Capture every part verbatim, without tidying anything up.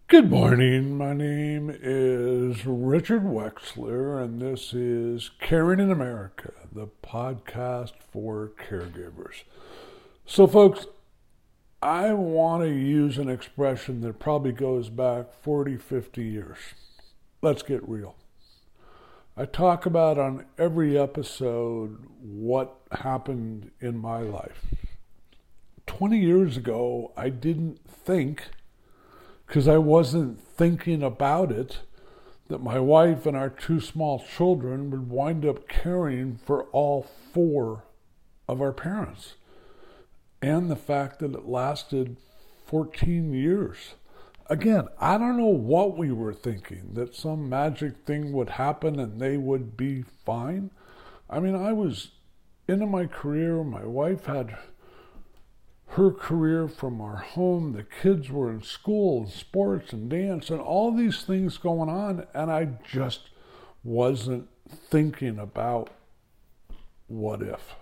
Good morning. My name is Richard Wexler, and this is Caring in America, the podcast for caregivers. So, folks, I want to use an expression that probably goes back forty, fifty years. Let's get real. I talk about on every episode what happened in my life. twenty years ago, I didn't think, because I wasn't thinking about it, that my wife and our two small children would wind up caring for all four of our parents. And the fact that it lasted fourteen years. Again, I don't know what we were thinking, that some magic thing would happen and they would be fine. I mean, I was into my career. My wife had her career from our home. The kids were in school and sports and dance and all these things going on, and I just wasn't thinking about what if.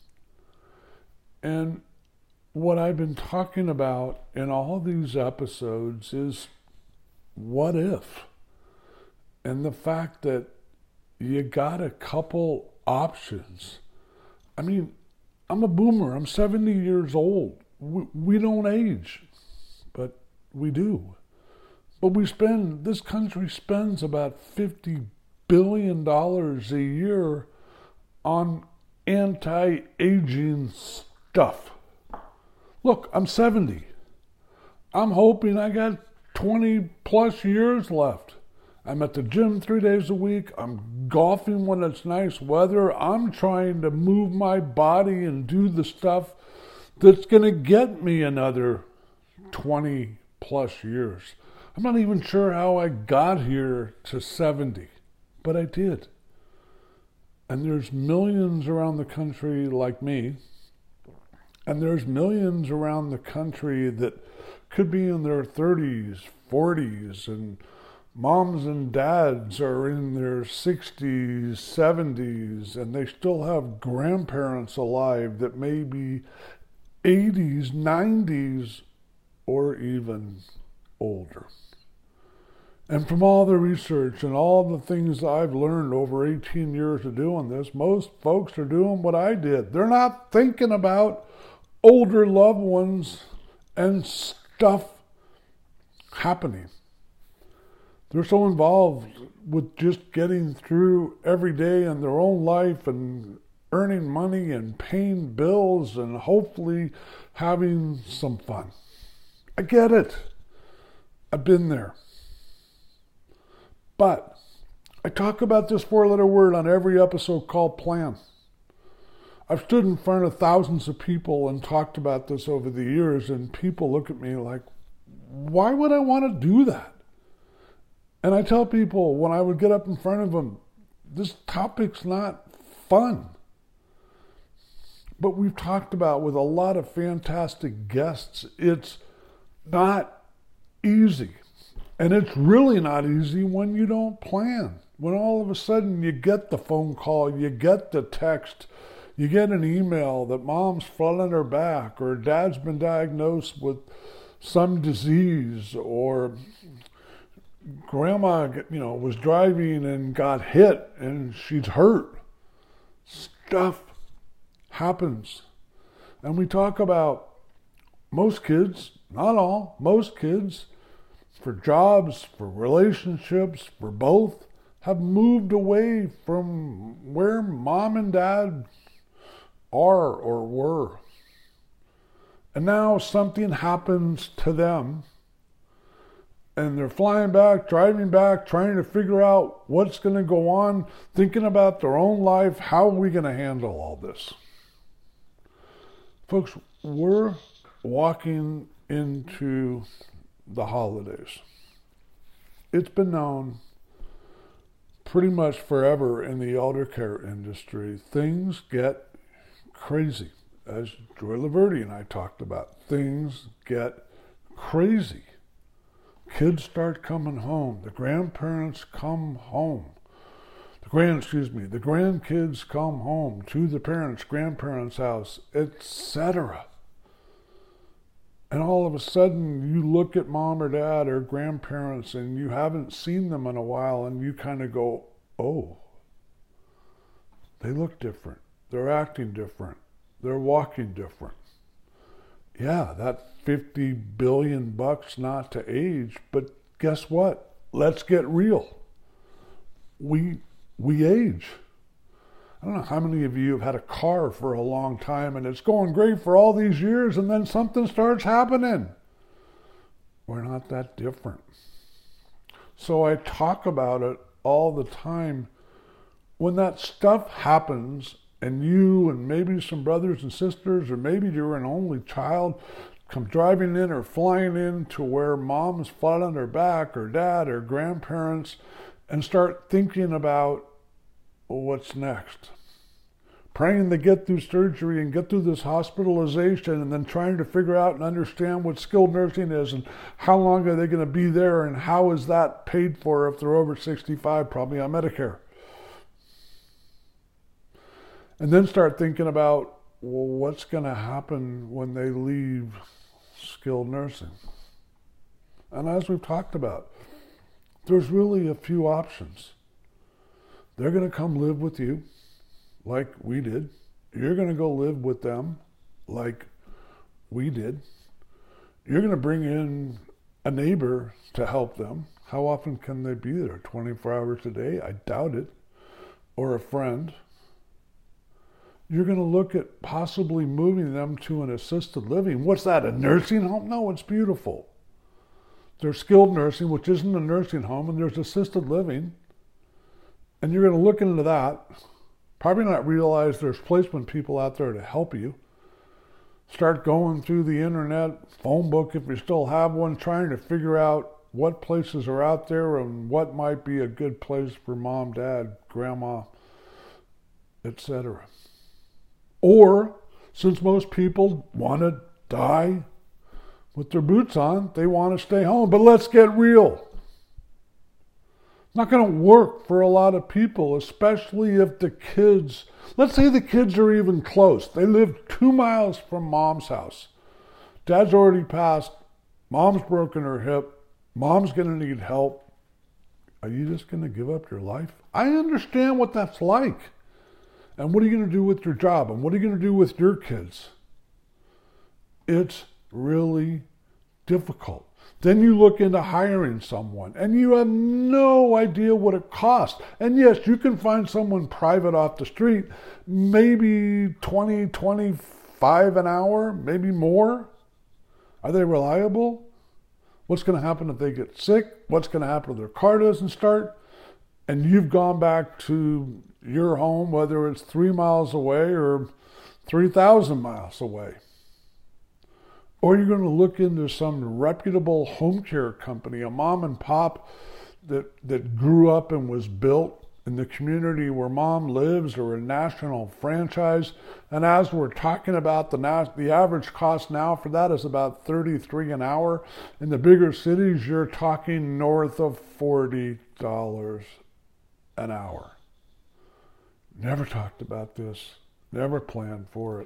And what I've been talking about in all these episodes is what if, and the fact that you got a couple options. I mean, I'm a boomer. I'm seventy years old. We, we don't age, but we do. But we spend, this country spends about fifty billion dollars a year on anti-aging stuff. Look, I'm seventy. I'm hoping I got twenty plus years left. I'm at the gym three days a week. I'm golfing when it's nice weather. I'm trying to move my body and do the stuff that's going to get me another twenty plus years. I'm not even sure how I got here to seventy, but I did. And there's millions around the country like me, and there's millions around the country that could be in their thirties, forties, and moms and dads are in their sixties, seventies, and they still have grandparents alive that may be eighties, nineties, or even older. And from all the research and all the things I've learned over eighteen years of doing this, most folks are doing what I did. They're not thinking about older loved ones and stuff happening. They're so involved with just getting through every day in their own life and earning money and paying bills and hopefully having some fun. I get it. I've been there. But I talk about this four-letter word on every episode called plan. I've stood in front of thousands of people and talked about this over the years, and people look at me like, why would I want to do that? And I tell people when I would get up in front of them, this topic's not fun. But we've talked about with a lot of fantastic guests, it's not easy. And it's really not easy when you don't plan. When all of a sudden you get the phone call, you get the text, you get an email that mom's flat on her back, or dad's been diagnosed with some disease, or grandma, you know, was driving and got hit and she's hurt. Stuff happens. And we talk about most kids, not all, most kids, for jobs, for relationships, for both, have moved away from where mom and dad are or were. And now something happens to them, and they're flying back, driving back, trying to figure out what's going to go on, thinking about their own life. How are we going to handle all this? Folks, we're walking into the holidays. It's been known pretty much forever in the elder care industry. Things get crazy. As Joy Laverde and I talked about, things get crazy. Kids start coming home. The grandparents come home. The grand, excuse me, the grandkids come home to the parents' grandparents' house, et cetera. And all of a sudden, you look at mom or dad or grandparents and you haven't seen them in a while, and you kind of go, oh, they look different. They're acting different. They're walking different. Yeah, that fifty billion bucks not to age, but guess what? Let's get real. We, we age. I don't know how many of you have had a car for a long time and it's going great for all these years, and then something starts happening. We're not that different. So I talk about it all the time. When that stuff happens, and you and maybe some brothers and sisters, or maybe you're an only child, come driving in or flying in to where mom's flat on their back, or dad or grandparents, and start thinking about, well, what's next? Praying to get through surgery and get through this hospitalization, and then trying to figure out and understand what skilled nursing is and how long are they going to be there and how is that paid for if they're over sixty-five, probably on Medicare. And then start thinking about, well, what's going to happen when they leave skilled nursing? And as we've talked about, there's really a few options. They're going to come live with you like we did. You're going to go live with them like we did. You're going to bring in a neighbor to help them. How often can they be there? twenty-four hours a day? I doubt it. Or a friend. You're going to look at possibly moving them to an assisted living. What's that, a nursing home? No, it's beautiful. There's skilled nursing, which isn't a nursing home, and there's assisted living. And you're going to look into that. Probably not realize there's placement people out there to help you. Start going through the internet, phone book if you still have one, trying to figure out what places are out there and what might be a good place for mom, dad, grandma, et cetera. Or, since most people want to die with their boots on, they want to stay home. But let's get real. It's not going to work for a lot of people, especially if the kids, let's say the kids are even close. They live two miles from mom's house. Dad's already passed. Mom's broken her hip. Mom's going to need help. Are you just going to give up your life? I understand what that's like. And what are you going to do with your job? And what are you going to do with your kids? It's really difficult. Then you look into hiring someone, and you have no idea what it costs. And yes, you can find someone private off the street, maybe twenty, twenty-five an hour, maybe more. Are they reliable? What's going to happen if they get sick? What's going to happen if their car doesn't start? And you've gone back to your home, whether it's three miles away or three thousand miles away. Or you're going to look into some reputable home care company, a mom and pop that, that grew up and was built in the community where mom lives, or a national franchise. And as we're talking about, the na- the average cost now for that is about thirty-three dollars an hour. In the bigger cities, you're talking north of forty dollars an hour. Never talked about this. Never planned for it.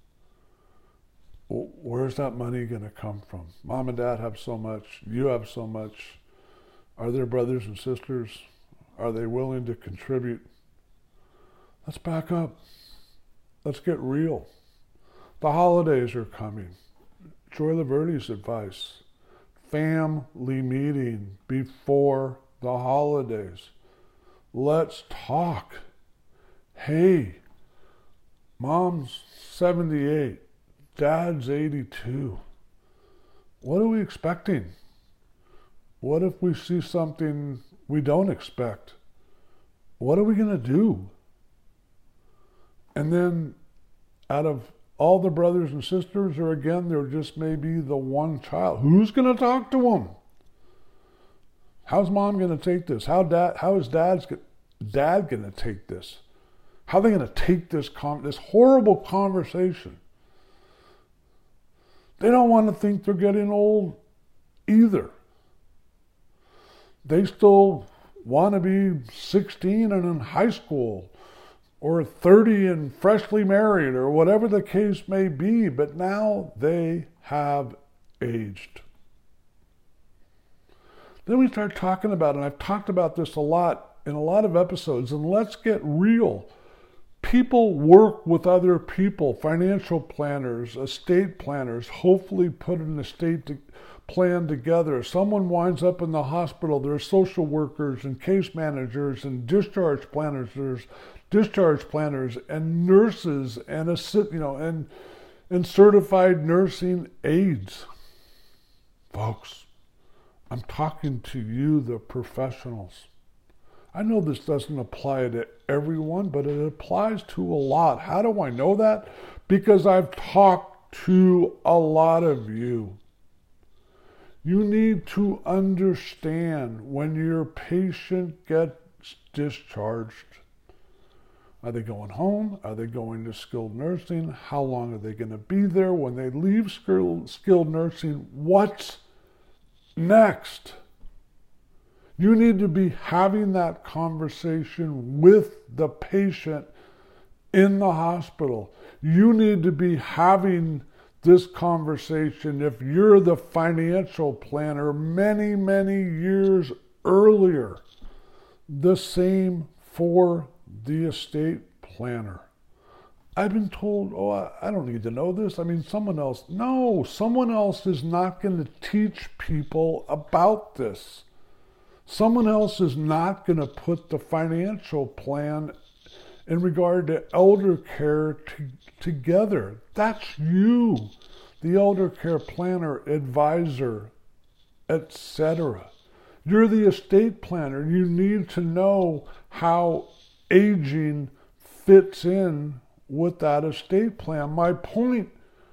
Where's that money going to come from? Mom and dad have so much. You have so much. Are there brothers and sisters? Are they willing to contribute? Let's back up. Let's get real. The holidays are coming. Joy Laverty's advice. Family meeting before the holidays. Let's talk. Hey, mom's seventy-eight. Dad's eighty-two. What are we expecting? What if we see something we don't expect? What are we going to do? And then out of all the brothers and sisters, or again, there just may be the one child. Who's going to talk to them? How's mom going to take this? How dad? How is dad's dad going to take this? How are they going to take this con- this horrible conversation? They don't want to think they're getting old either. They still want to be sixteen and in high school, or thirty and freshly married, or whatever the case may be, but now they have aged. Then we start talking about, and I've talked about this a lot in a lot of episodes, and let's get real. People work with other people, financial planners, estate planners, hopefully put an estate to, plan together. Someone winds up in the hospital. There's social workers and case managers and discharge planners. There's discharge planners and nurses and assi- you know and and certified nursing aides. Folks, I'm talking to you, the professionals. I know this doesn't apply to everyone, but it applies to a lot. How do I know that? Because I've talked to a lot of you. You need to understand when your patient gets discharged. Are they going home? Are they going to skilled nursing? How long are they going to be there? When they leave skilled nursing, what's next? You need to be having that conversation with the patient in the hospital. You need to be having this conversation if you're the financial planner many, many years earlier. The same for the estate planner. I've been told, oh, I don't need to know this. I mean, someone else. No, someone else is not going to teach people about this. Someone else is not going to put the financial plan in regard to elder care to, together. That's you, the elder care planner, advisor, et cetera. You're the estate planner. You need to know how aging fits in with that estate plan. My point,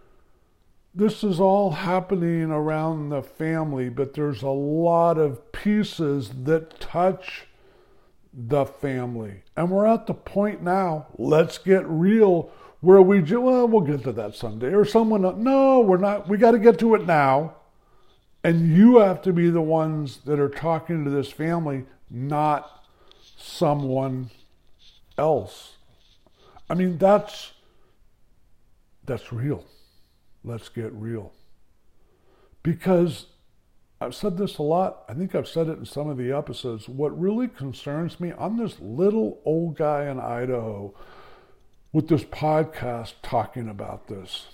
this is all happening around the family, but there's a lot of pieces that touch the family. And we're at the point now, let's get real, where we, well, we'll get to that someday. Or someone, no, we're not, we got to get to it now. And you have to be the ones that are talking to this family, not someone else. I mean, that's, that's real. Let's get real. Because I've said this a lot. I think I've said it in some of the episodes. What really concerns me, I'm this little old guy in Idaho with this podcast talking about this.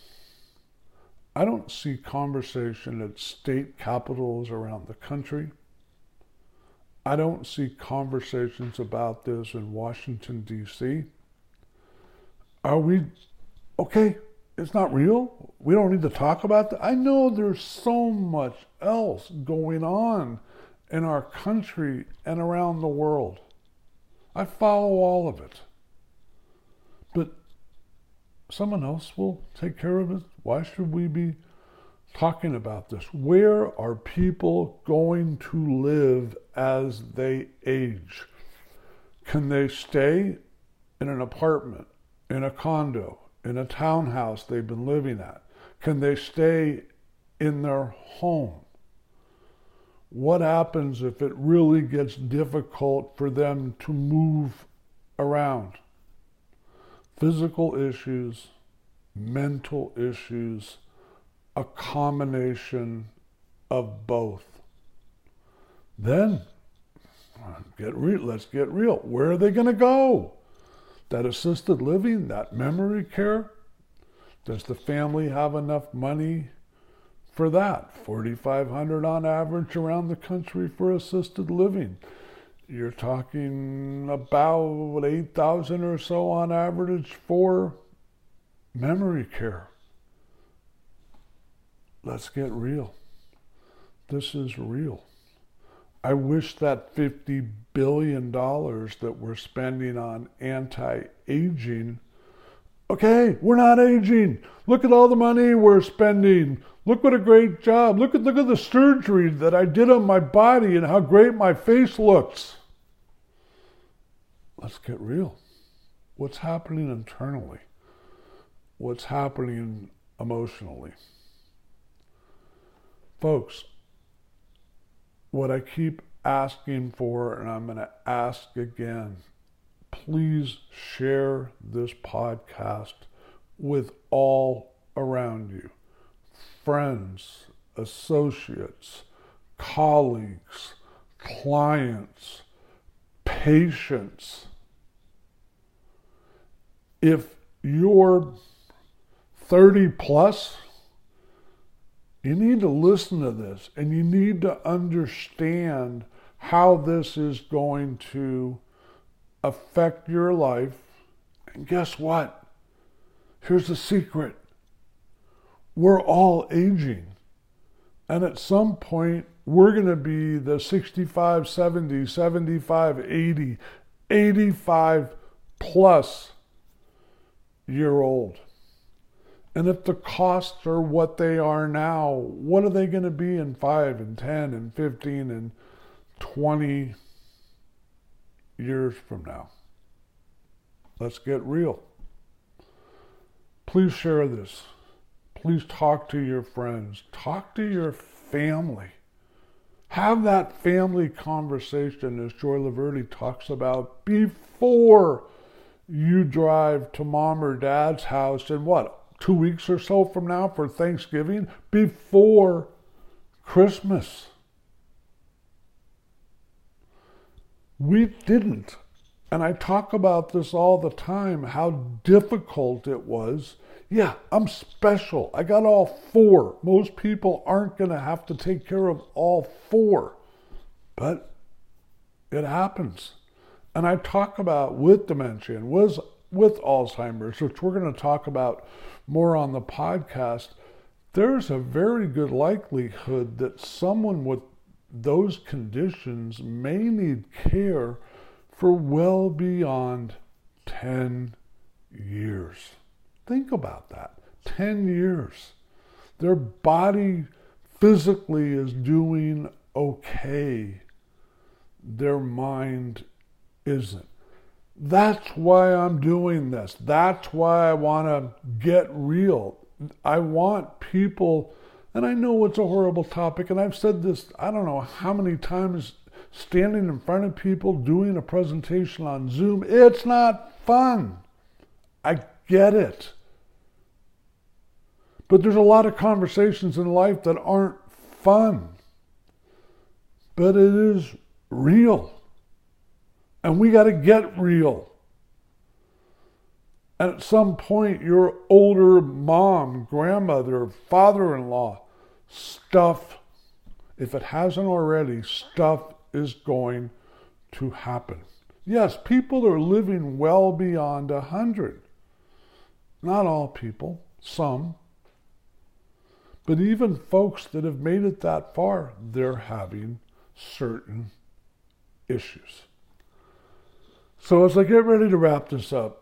I don't see conversation at state capitals around the country. I don't see conversations about this in Washington, D C. Are we, okay, it's not real? We don't need to talk about that? I know there's so much else going on in our country and around the world. I follow all of it. But someone else will take care of it. Why should we be talking about this? Where are people going to live as they age? Can they stay in an apartment, in a condo, in a townhouse they've been living at? Can they stay in their home? What happens if it really gets difficult for them to move around? Physical issues, mental issues, a combination of both. Then, get real. Let's get real. Where are they going to go? That assisted living, that memory care? Does the family have enough money for that? forty-five hundred dollars on average around the country for assisted living. You're talking about eight thousand dollars or so on average for memory care. Let's get real. This is real. I wish that fifty billion dollars that we're spending on anti-aging, okay, we're not aging. Look at all the money we're spending. Look what a great job. Look at, look at the surgery that I did on my body and how great my face looks. Let's get real. What's happening internally? What's happening emotionally? Folks, what I keep asking for, and I'm going to ask again, please share this podcast with all around you. Friends, associates, colleagues, clients, patients. If you're thirty plus, you need to listen to this and you need to understand how this is going to affect your life. And guess what? Here's the secret. We're all aging. And at some point, we're going to be the sixty-five, seventy, seventy-five, eighty, eighty-five plus year old. And if the costs are what they are now, what are they going to be in five and ten and fifteen and twenty years from now? Let's get real. Please share this. Please talk to your friends. Talk to your family. Have that family conversation, as Joy Laverde talks about, before you drive to mom or dad's house in what, two weeks or so from now for Thanksgiving, before Christmas. We didn't. And I talk about this all the time, how difficult it was. Yeah, I'm special. I got all four. Most people aren't going to have to take care of all four. But it happens. And I talk about with dementia and with, with Alzheimer's, which we're going to talk about more on the podcast, there's a very good likelihood that someone with those conditions may need care for well beyond ten years. Think about that. ten years. Their body physically is doing okay. Their mind isn't. That's why I'm doing this. That's why I want to get real. I want people, and I know it's a horrible topic, and I've said this, I don't know how many times, standing in front of people doing a presentation on Zoom. It's not fun. I get it. But there's a lot of conversations in life that aren't fun. But it is real. And we got to get real. And at some point, your older mom, grandmother, father-in-law, stuff, if it hasn't already, stuff is going to happen. Yes, people are living well beyond a hundred. Not all people, some. But even folks that have made it that far, they're having certain issues. So as I get ready to wrap this up,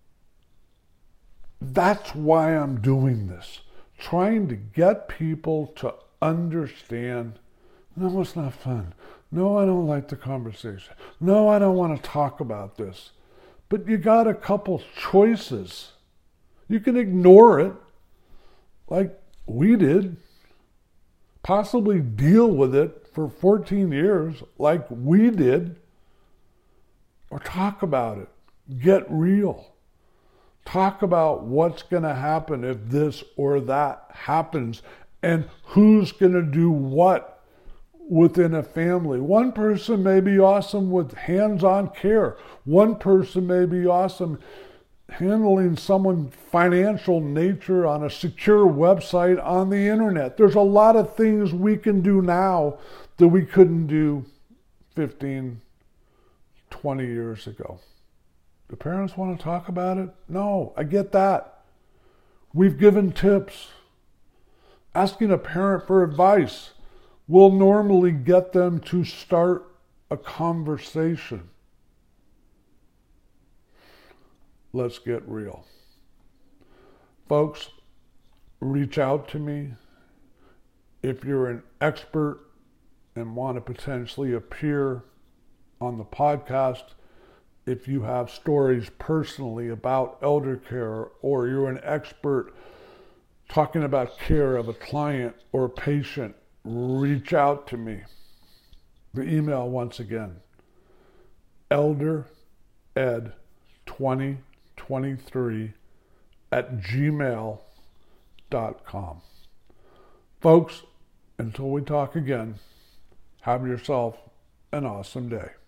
that's why I'm doing this. Trying to get people to understand, no, it's not fun. No, I don't like the conversation. No, I don't want to talk about this. But you got a couple choices. You can ignore it, like we did. Possibly deal with it for fourteen years, like we did. Or talk about it. Get real. Talk about what's going to happen if this or that happens, and who's going to do what within a family. One person may be awesome with hands-on care. One person may be awesome handling someone's financial nature on a secure website on the internet. There's a lot of things we can do now that we couldn't do fifteen, twenty years ago. Do parents want to talk about it? No, I get that. We've given tips. Asking a parent for advice will normally get them to start a conversation. Let's get real. Folks, reach out to me. If you're an expert and want to potentially appear on the podcast, if you have stories personally about elder care, or you're an expert talking about care of a client or patient, reach out to me. The email, once again, elder ed twenty twenty-three at gmail dot com. Folks, Until we talk again, have yourself an awesome day.